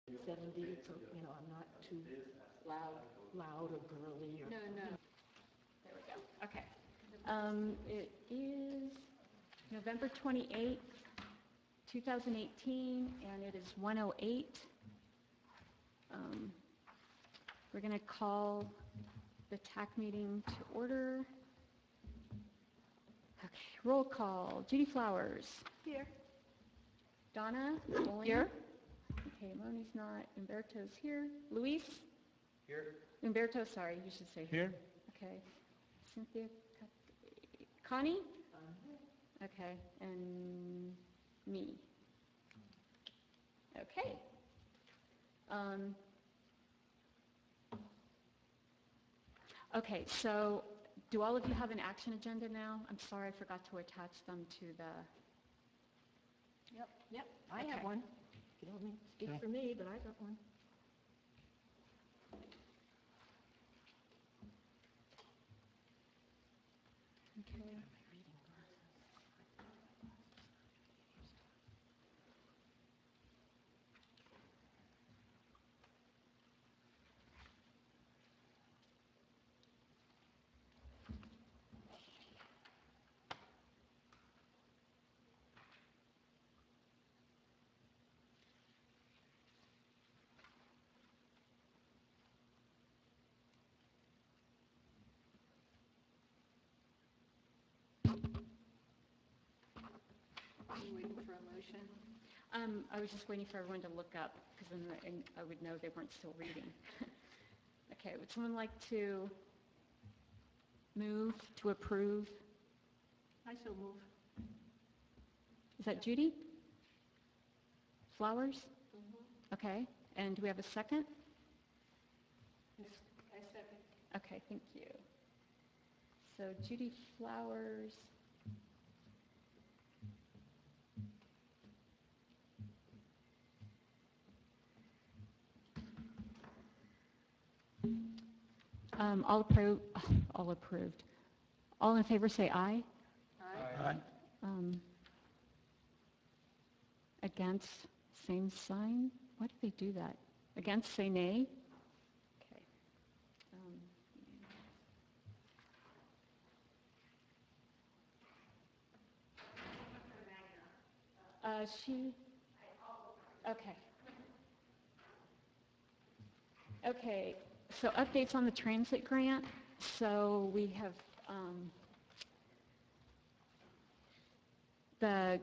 70, so, you know, I'm not too loud or girly or... No. There we go. Okay. It is November 28th, 2018, and it is 1:08. We're going to call the TAC meeting to order. Okay, roll call. Judy Flowers. Here. Donna. Here. Okay, Moni's not. Umberto's here. Luis? Here. Umberto, sorry, you should say Here. Okay. Cynthia? Connie? Okay, and me. Okay. Okay, so do all of you have an action agenda now? I'm sorry, I forgot to attach them to the... Yep, I have one. You don't speak for me, but I got one. Okay. Are you waiting for a motion? I was just waiting for everyone to look up, because then I would know they weren't still reading. Okay, would someone like to move to approve? I so move. Is that Judy? Flowers? Mm-hmm. Okay, and do we have a second? I second. Okay, thank you. So Judy Flowers. All approved. All in favor say aye. Aye. Against, same sign. Why do they do that? Against, say nay. Okay. Okay. Okay, so updates on the transit grant. So we have the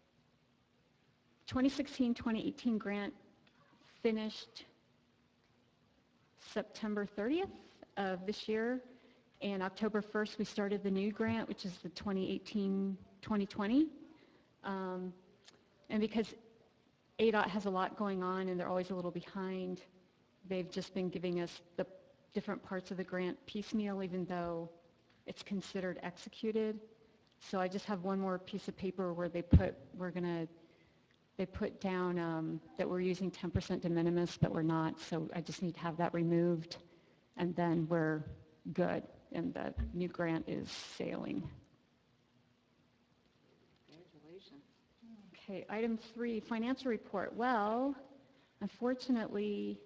2016-2018 grant finished September 30th of this year, and October 1st we started the new grant, which is the 2018-2020. And because ADOT has a lot going on and they're always a little behind, they've just been giving us the different parts of the grant piecemeal, even though it's considered executed. So I just have one more piece of paper where they put down that we're using 10% de minimis, but we're not. So I just need to have that removed, and then we're good, and the new grant is sailing. Congratulations. Okay, item 3, financial report. Well, unfortunately,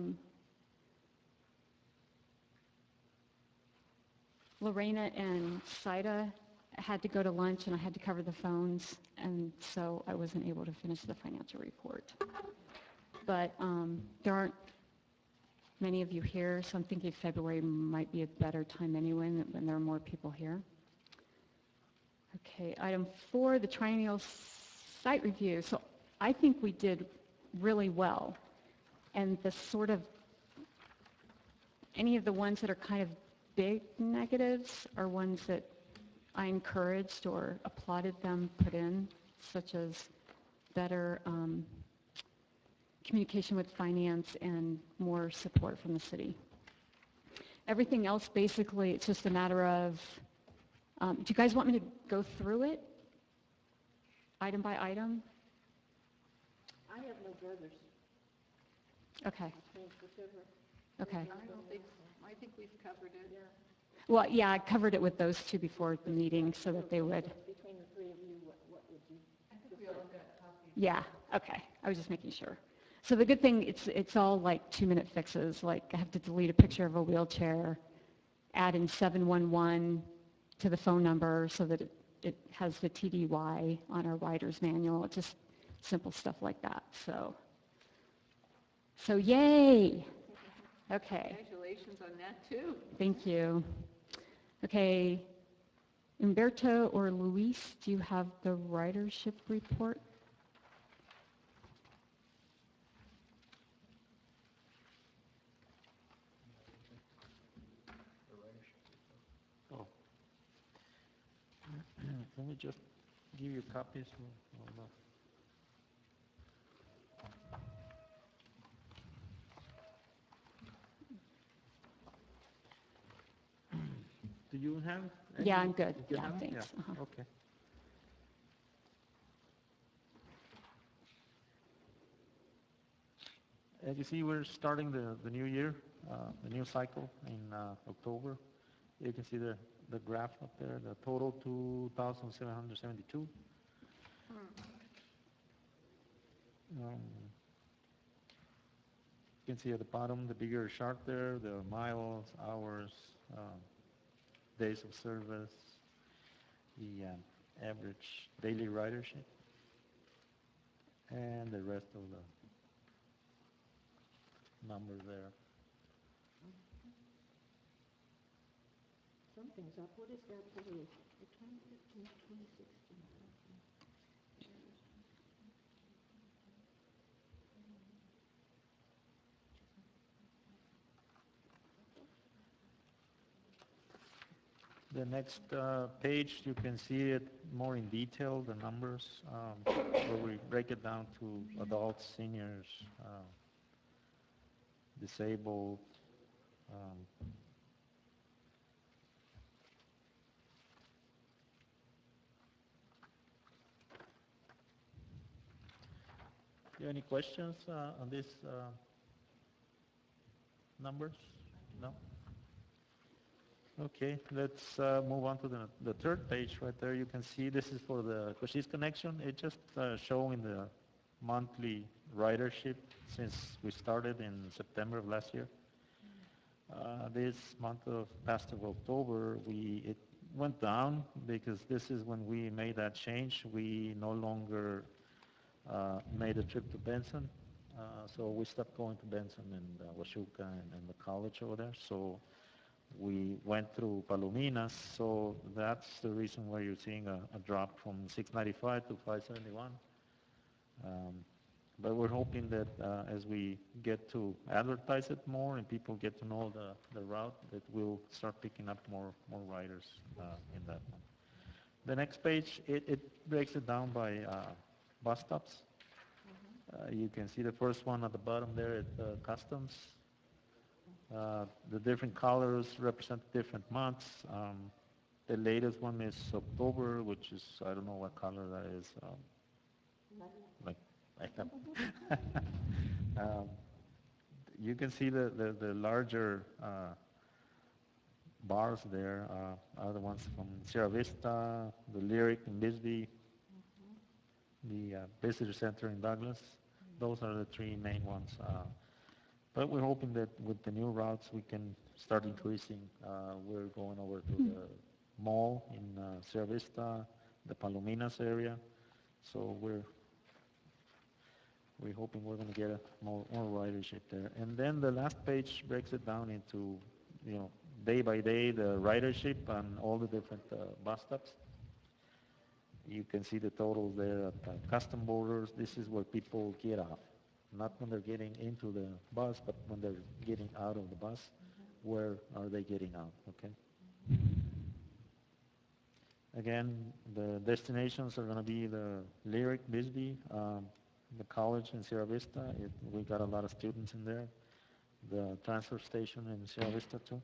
Lorena and Saida had to go to lunch and I had to cover the phones, and so I wasn't able to finish the financial report. But there aren't many of you here, so I'm thinking February might be a better time anyway when there are more people here. Okay, item 4, the triennial site review. So I think we did really well, and the sort of any of the ones that are kind of big negatives are ones that I encouraged or applauded them put in, such as better communication with finance and more support from the city. Everything else, basically, it's just a matter of, do you guys want me to go through it item by item? I have no brothers. Okay. Okay. I don't think so. I think we've covered it. Yeah. Well, yeah, I covered it with those two before the meeting so that they would. Between the three of you, what would you? I think we all got copies. Yeah, okay. I was just making sure. So the good thing, it's all like 2-minute fixes. Like I have to delete a picture of a wheelchair, add in 711 to the phone number so that it has the TDY on our rider's manual. It's just simple stuff like that. So yay. Okay. Congratulations on that, too. Thank you. Okay. Umberto or Luis, do you have the ridership report? Oh. Let me just give you copies. Oh, no. Do you have any? Yeah, I'm good. You Yeah, have? thanks. Yeah. Uh-huh. Okay. As you see, we're starting the new year, the new cycle in October. You can see the graph up there, the total 2,772. You can see at the bottom the bigger chart there, the miles, hours, days of service, the average daily ridership, and the rest of the numbers there. Something's up. What is that blue? The 2015, 2016. The next page, you can see it more in detail, the numbers, where we break it down to adults, seniors, disabled. Do you have any questions on these numbers? No? Okay, let's move on to the third page right there. You can see this is for the Cochise Connection. It's just showing the monthly ridership since we started in September of last year. This month of past of October, it went down because this is when we made that change. We no longer made a trip to Benson. So we stopped going to Benson and Huachuca and the college over there. So we went through Palominas, so that's the reason why you're seeing a drop from 695 to 571. But we're hoping that as we get to advertise it more and people get to know the route, that we'll start picking up more riders in that one. The next page, it breaks it down by bus stops. You can see the first one at the bottom there at Customs. The different colors represent different months. The latest one is October, which is, I don't know what color that is. Like, you can see the larger bars there are the ones from Sierra Vista, the Lyric in Bisbee, the Visitor Center in Douglas. Those are the three main ones. But we're hoping that with the new routes we can start increasing. We're going over to the mall in Sierra Vista, the Palominas area. So we're hoping we're going to get more ridership there. And then the last page breaks it down into, day by day the ridership and all the different bus stops. You can see the totals there at custom borders. This is where people get off. Not when they're getting into the bus, but when they're getting out of the bus. Where are they getting out, okay? Again, the destinations are going to be the Lyric, Bisbee, the college in Sierra Vista. We got a lot of students in there. The transfer station in Sierra Vista too.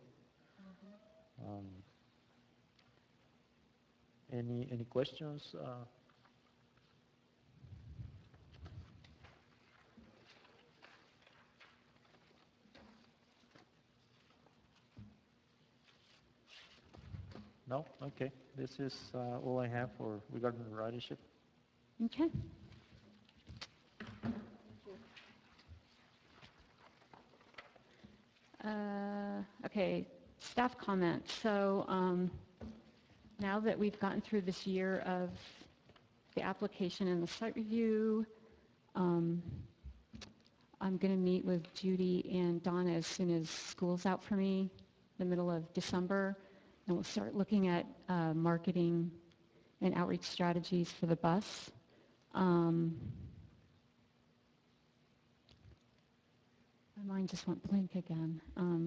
Any questions? No? Okay. This is all I have for regarding the ridership. Okay. Okay, staff comments. So now that we've gotten through this year of the application and the site review, I'm going to meet with Judy and Donna as soon as school's out for me, the middle of December, and we'll start looking at marketing and outreach strategies for the bus. My mind just went blank again.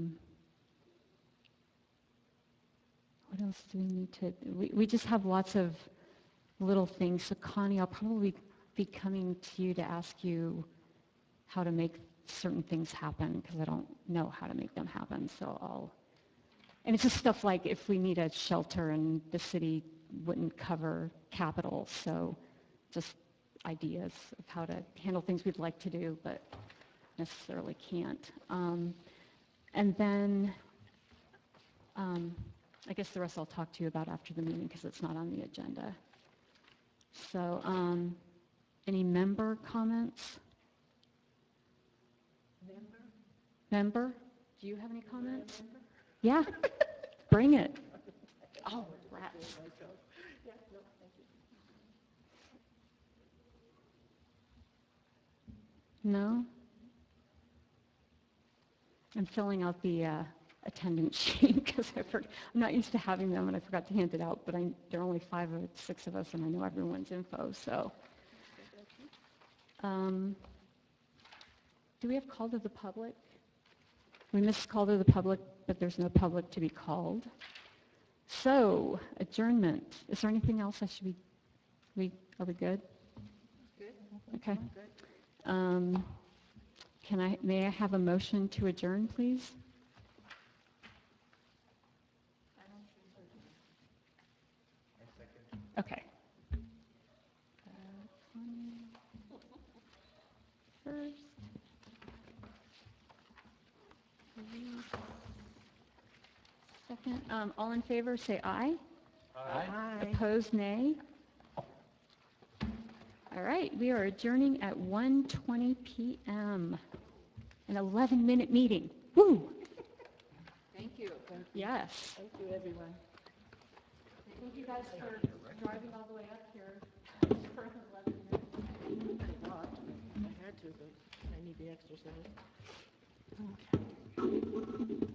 What else do we need to, we just have lots of little things. So Connie, I'll probably be coming to you to ask you how to make certain things happen because I don't know how to make them happen. So and it's just stuff like if we need a shelter and the city wouldn't cover capital. So just ideas of how to handle things we'd like to do, but necessarily can't. And then I guess the rest I'll talk to you about after the meeting because it's not on the agenda. So any member comments? Member? Do you have any comments? Yeah, bring it. Oh, rats. No? I'm filling out the attendance sheet because I'm not used to having them and I forgot to hand it out, but there are only 5 or 6 of us and I know everyone's info, so. Do we have call to the public? We missed call to the public, but there's no public to be called. So, adjournment. Is there anything else I should be, are we good? Good? Okay. Good. May I have a motion to adjourn, please? Okay. First. Second. All in favor, say aye. Aye. Opposed, nay. All right, we are adjourning at 1:20 p.m. An 11-minute meeting. Woo! Thank you. Yes. Thank you, everyone. Thank you guys for driving all the way up here for 11 minutes. I walked. I had to, but I need the exercise. Okay.